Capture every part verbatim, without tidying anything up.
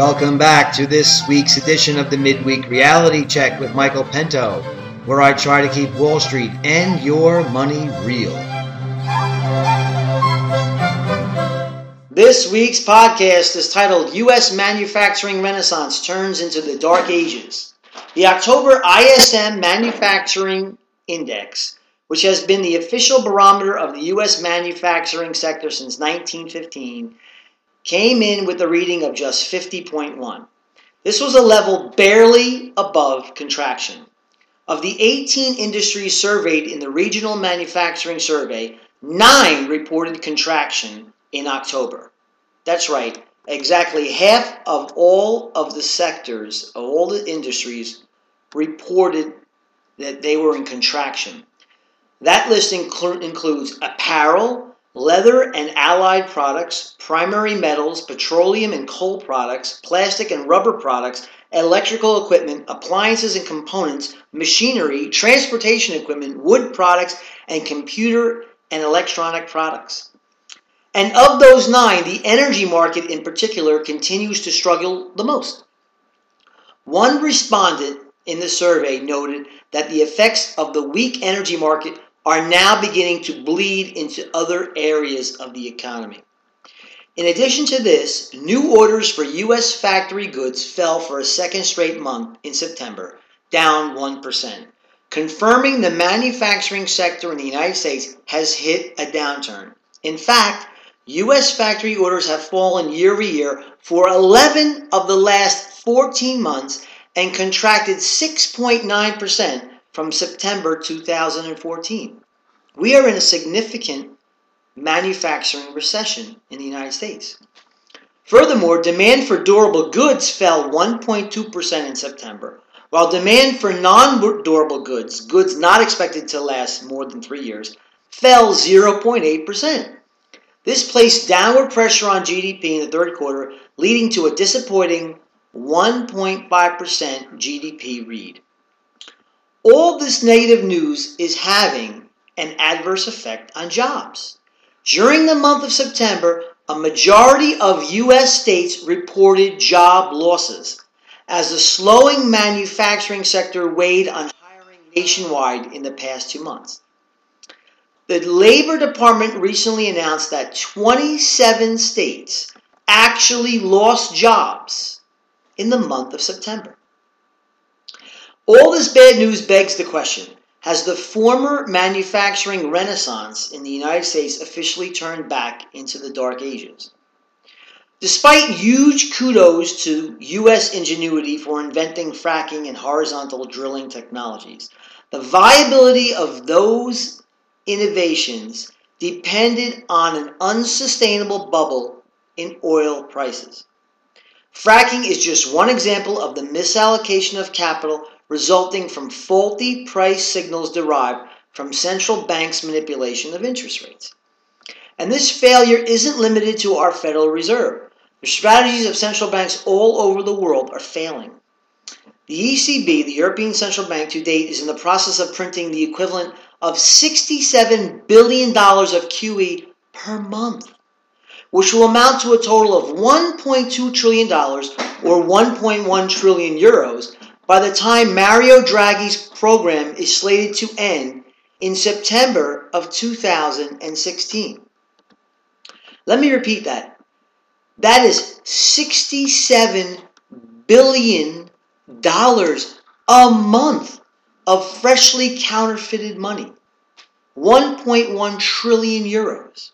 Welcome back to this week's edition of the Midweek Reality Check with Michael Pinto, where I try to keep Wall Street and your money real. This week's podcast is titled U S Manufacturing Renaissance Turns into the Dark Ages. The October I S M Manufacturing Index, which has been the official barometer of the U S manufacturing sector since nineteen fifteen, came in with a reading of just fifty point one. This was a level barely above contraction. Of the eighteen industries surveyed in the Regional Manufacturing Survey, nine reported contraction in October. That's right, exactly half of all of the sectors, of all the industries, reported that they were in contraction. That list inclu- includes apparel, leather and allied products, primary metals, petroleum and coal products, plastic and rubber products, electrical equipment, appliances and components, machinery, transportation equipment, wood products, and computer and electronic products. And of those nine, the energy market in particular continues to struggle the most. One respondent in the survey noted that the effects of the weak energy market are now beginning to bleed into other areas of the economy. In addition to this, new orders for U S factory goods fell for a second straight month in September, down one percent, confirming the manufacturing sector in the United States has hit a downturn. In fact, U S factory orders have fallen year over year for eleven of the last fourteen months and contracted six point nine percent from September two thousand fourteen. We are in a significant manufacturing recession in the United States. Furthermore, demand for durable goods fell one point two percent in September, while demand for non-durable goods, goods not expected to last more than three years, fell zero point eight percent. This placed downward pressure on G D P in the third quarter, leading to a disappointing one point five percent G D P read. All this negative news is having an adverse effect on jobs. During the month of September, a majority of U S states reported job losses as the slowing manufacturing sector weighed on hiring nationwide in the past two months. The Labor Department recently announced that twenty-seven states actually lost jobs in the month of September. All this bad news begs the question, has the former manufacturing renaissance in the United States officially turned back into the dark ages? Despite huge kudos to U S ingenuity for inventing fracking and horizontal drilling technologies, the viability of those innovations depended on an unsustainable bubble in oil prices. Fracking is just one example of the misallocation of capital resulting from faulty price signals derived from central banks' manipulation of interest rates. And this failure isn't limited to our Federal Reserve. The strategies of central banks all over the world are failing. The E C B, the European Central Bank, to date is in the process of printing the equivalent of sixty-seven billion dollars of Q E per month, which will amount to a total of one point two trillion dollars or one point one trillion euros by the time Mario Draghi's program is slated to end in September of two thousand sixteen. Let me repeat that. That is sixty-seven billion dollars a month of freshly counterfeited money. one point one trillion euros.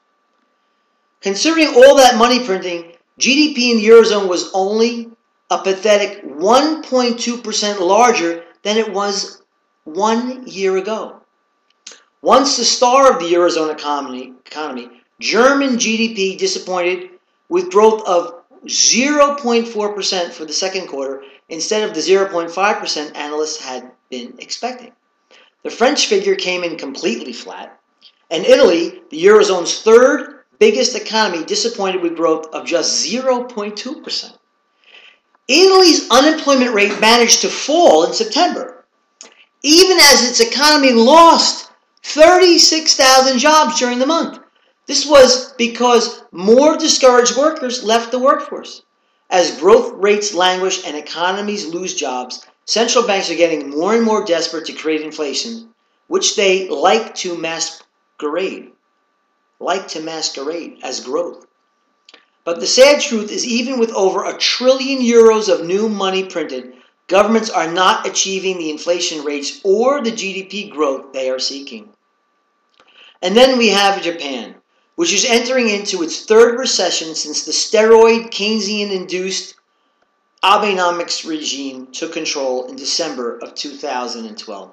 Considering all that money printing, G D P in the Eurozone was only a pathetic one point two percent larger than it was one year ago. Once the star of the Eurozone economy, economy, German G D P disappointed with growth of zero point four percent for the second quarter instead of the zero point five percent analysts had been expecting. The French figure came in completely flat, and Italy, the Eurozone's third biggest economy, disappointed with growth of just zero point two percent. Italy's unemployment rate managed to fall in September, even as its economy lost thirty-six thousand jobs during the month. This was because more discouraged workers left the workforce. As growth rates languish and economies lose jobs, central banks are getting more and more desperate to create inflation, which they like to masquerade, like to masquerade as growth. But the sad truth is, even with over a trillion euros of new money printed, governments are not achieving the inflation rates or the G D P growth they are seeking. And then we have Japan, which is entering into its third recession since the steroid Keynesian-induced Abenomics regime took control in December of two thousand twelve.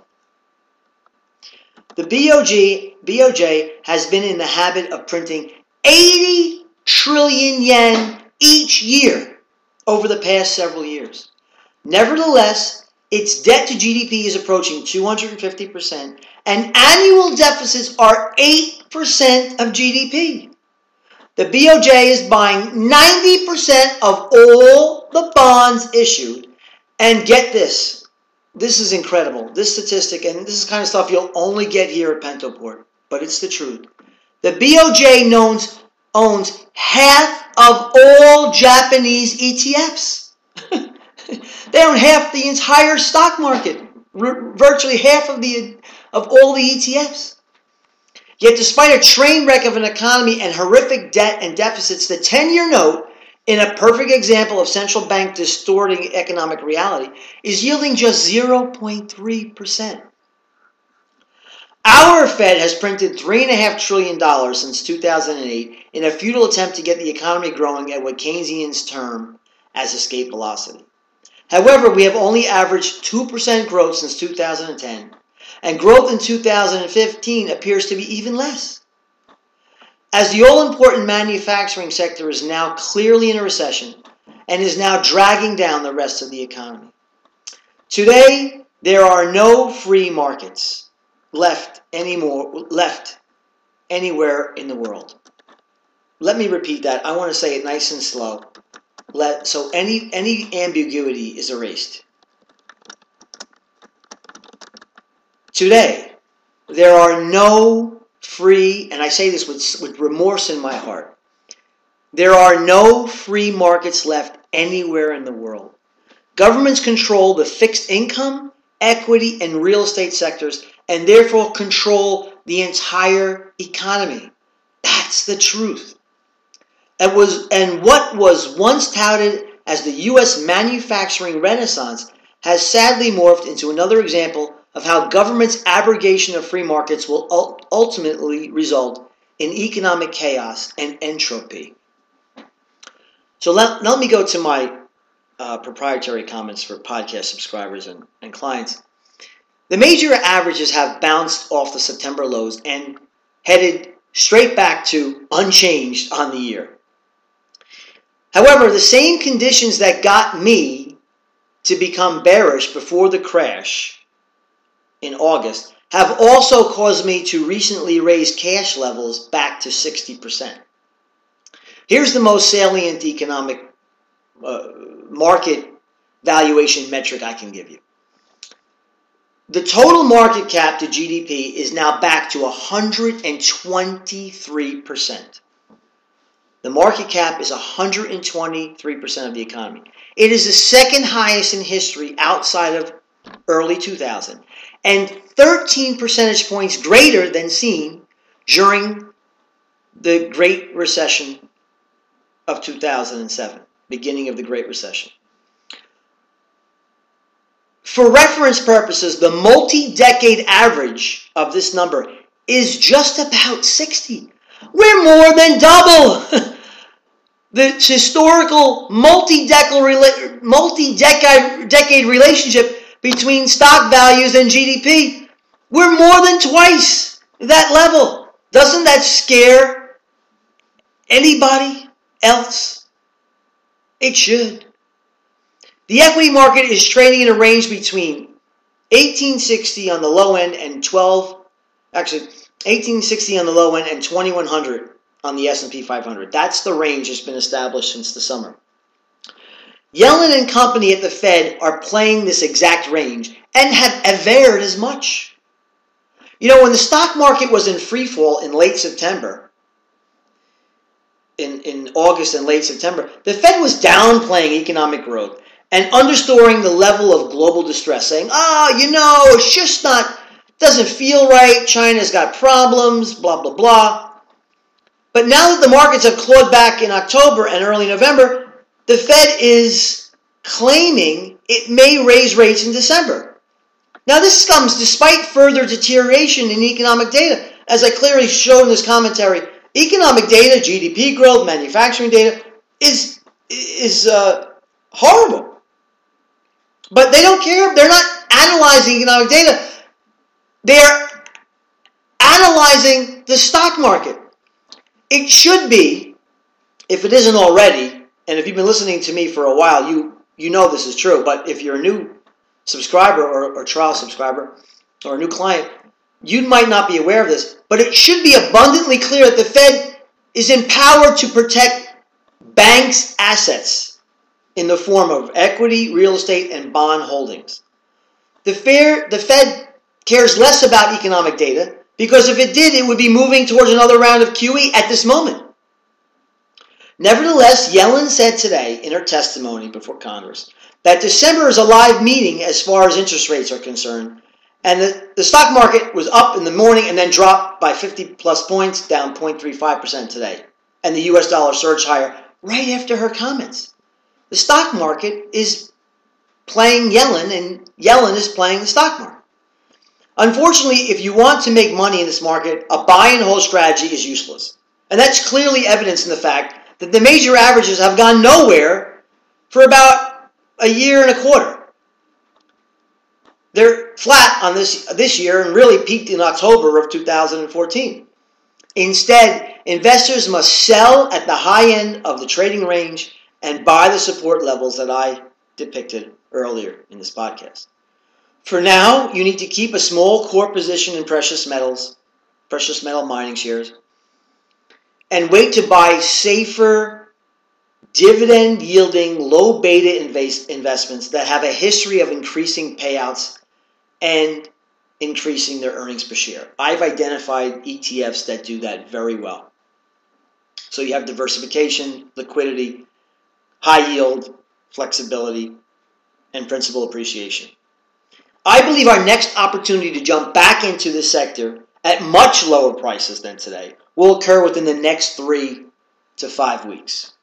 The B O J, B O J has been in the habit of printing eighty trillion yen each year over the past several years. Nevertheless, its debt to G D P is approaching two hundred fifty percent, and annual deficits are eight percent of G D P. The B O J is buying ninety percent of all the bonds issued, and get this, this is incredible, this statistic, and this is the kind of stuff you'll only get here at Pentoport, but it's the truth. The B O J owns, owns half of all Japanese E T Fs. They own half the entire stock market, virtually half of the of all the E T Fs. Yet despite a train wreck of an economy and horrific debt and deficits, the ten-year note, in a perfect example of central bank distorting economic reality, is yielding just zero point three percent. Our Fed has printed three point five trillion dollars since two thousand eight in a futile attempt to get the economy growing at what Keynesians term as escape velocity. However, we have only averaged two percent growth since two thousand ten, and growth in two thousand fifteen appears to be even less. As the all-important manufacturing sector is now clearly in a recession and is now dragging down the rest of the economy. Today, there are no free markets left anymore, left anywhere in the world. Let me repeat that. I want to say it nice and slow. Let, so any, any ambiguity is erased. Today, there are no free, and I say this with, with remorse in my heart, there are no free markets left anywhere in the world. Governments control the fixed income, equity, and real estate sectors, and therefore control the entire economy. That's the truth. It was, and what was once touted as the U S manufacturing renaissance has sadly morphed into another example of how government's abrogation of free markets will ultimately result in economic chaos and entropy. So let, let me go to my uh, proprietary comments for podcast subscribers and, and clients. The major averages have bounced off the September lows and headed straight back to unchanged on the year. However, the same conditions that got me to become bearish before the crash in August have also caused me to recently raise cash levels back to sixty percent. Here's the most salient economic uh, market valuation metric I can give you. The total market cap to G D P is now back to one hundred twenty-three percent. The market cap is one hundred twenty-three percent of the economy. It is the second highest in history outside of early two thousand, and thirteen percentage points greater than seen during the Great Recession of two thousand seven, beginning of the Great Recession. For reference purposes, the multi-decade average of this number is just about sixty. We're more than double the historical multi-decade multi-decade relationship between stock values and G D P. We're more than twice that level. Doesn't that scare anybody else? It should. The equity market is trading in a range between eighteen sixty on the low end and twelve, actually eighteen sixty on the low end and twenty-one hundred on the S and P five hundred. That's the range that's been established since the summer. Yellen and company at the Fed are playing this exact range and have averred as much. You know, when the stock market was in free fall in late September, in, in August and late September, the Fed was downplaying economic growth and underscoring the level of global distress, saying, oh, you know, it's just not, doesn't feel right, China's got problems, blah, blah, blah. But now that the markets have clawed back in October and early November, the Fed is claiming it may raise rates in December. Now this comes despite further deterioration in economic data. As I clearly showed in this commentary, economic data, G D P growth, manufacturing data, is, is uh, horrible. But they don't care. They're not analyzing economic data. They're analyzing the stock market. It should be, if it isn't already, and if you've been listening to me for a while, you, you know this is true. But if you're a new subscriber or, or trial subscriber or a new client, you might not be aware of this. But it should be abundantly clear that the Fed is empowered to protect banks' assets in the form of equity, real estate, and bond holdings. The, fair, the Fed cares less about economic data because if it did, it would be moving towards another round of Q E at this moment. Nevertheless, Yellen said today in her testimony before Congress that December is a live meeting as far as interest rates are concerned, and the, the stock market was up in the morning and then dropped by fifty plus points, down zero point three five percent today, and the U S dollar surged higher right after her comments. The stock market is playing Yellen, and Yellen is playing the stock market. Unfortunately, if you want to make money in this market, a buy and hold strategy is useless. And that's clearly evidenced in the fact that the major averages have gone nowhere for about a year and a quarter. They're flat on this, this year and really peaked in October of two thousand fourteen. Instead, investors must sell at the high end of the trading range and buy the support levels that I depicted earlier in this podcast. For now, you need to keep a small core position in precious metals, precious metal mining shares, and wait to buy safer, dividend-yielding, low-beta investments that have a history of increasing payouts and increasing their earnings per share. I've identified E T Fs that do that very well. So you have diversification, liquidity, high yield, flexibility, and principal appreciation. I believe our next opportunity to jump back into this sector at much lower prices than today will occur within the next three to five weeks.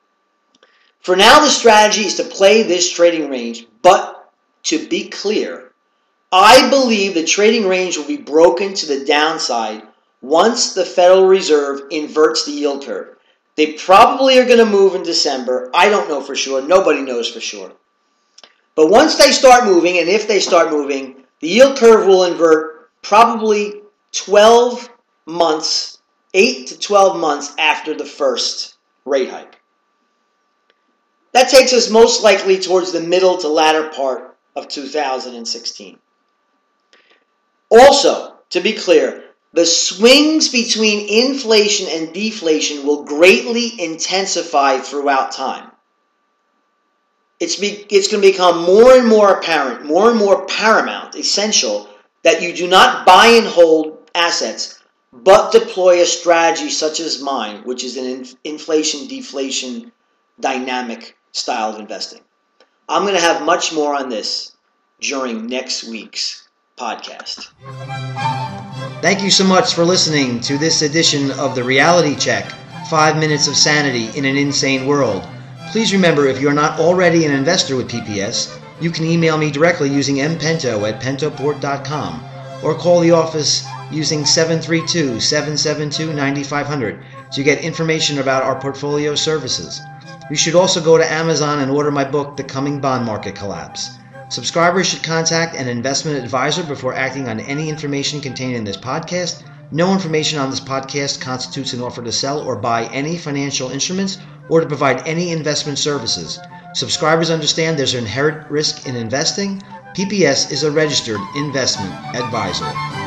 For now, the strategy is to play this trading range, but to be clear, I believe the trading range will be broken to the downside once the Federal Reserve inverts the yield curve. They probably are going to move in December. I don't know for sure. Nobody knows for sure. But once they start moving, and if they start moving, the yield curve will invert probably twelve months, eight to twelve months after the first rate hike. That takes us most likely towards the middle to latter part of two thousand sixteen. Also, to be clear, the swings between inflation and deflation will greatly intensify throughout time. It's, be, it's going to become more and more apparent, more and more paramount, essential, that you do not buy and hold assets, but deploy a strategy such as mine, which is an inflation-deflation dynamic style of investing. I'm going to have much more on this during next week's podcast. Thank you so much for listening to this edition of The Reality Check, Five Minutes of Sanity in an Insane World. Please remember, if you're not already an investor with P P S, you can email me directly using mpento at pentoport dot com or call the office using seven three two, seven seven two, nine five zero zero to get information about our portfolio services. You should also go to Amazon and order my book, The Coming Bond Market Collapse. Subscribers should contact an investment advisor before acting on any information contained in this podcast. No information on this podcast constitutes an offer to sell or buy any financial instruments or to provide any investment services. Subscribers understand there's an inherent risk in investing. P P S is a registered investment advisor.